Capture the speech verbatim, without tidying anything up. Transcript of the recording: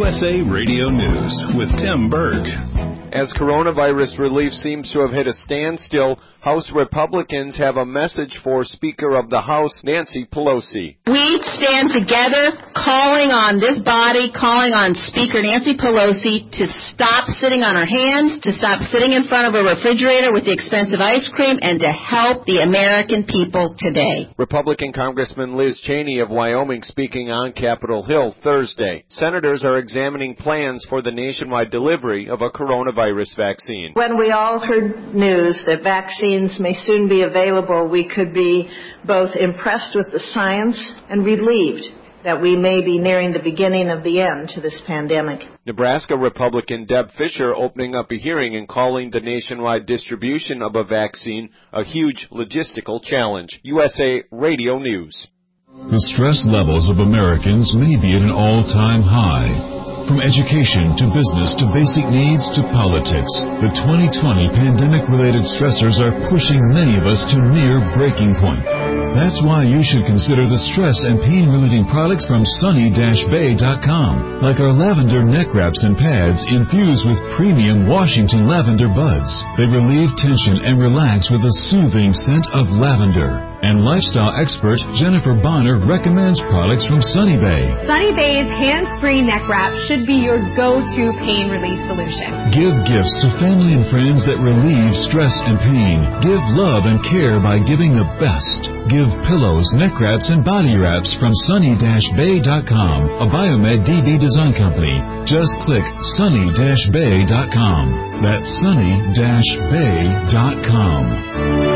U S A Radio News with Tim Berg. As coronavirus relief seems to have hit a standstill, House Republicans have a message for Speaker of the House, Nancy Pelosi. We stand together calling on this body, calling on Speaker Nancy Pelosi to stop sitting on her hands, to stop sitting in front of a refrigerator with the expensive ice cream, and to help the American people today. Republican Congressman Liz Cheney of Wyoming speaking on Capitol Hill Thursday. Senators are examining plans for the nationwide delivery of a coronavirus vaccine. When we all heard news that vaccines may soon be available, we could be both impressed with the science and relieved that we may be nearing the beginning of the end to this pandemic. Nebraska Republican Deb Fischer opening up a hearing and calling the nationwide distribution of a vaccine a huge logistical challenge. U S A Radio News. The stress levels of Americans may be at an all-time high. From education to business to basic needs to politics, the twenty twenty pandemic-related stressors are pushing many of us to near breaking point. That's why you should consider the stress and pain-relieving products from sunny dash bay dot com, like our lavender neck wraps and pads infused with premium Washington lavender buds. They relieve tension and relax with a soothing scent of lavender. And lifestyle expert Jennifer Bonner recommends products from Sunny Bay. Sunny Bay's hands-free neck wrap should be your go-to pain relief solution. Give gifts to family and friends that relieve stress and pain. Give love and care by giving the best. Give pillows, neck wraps, and body wraps from sunny dash bay dot com, a Biomed D B design company. Just click sunny dash bay dot com. That's sunny dash bay dot com.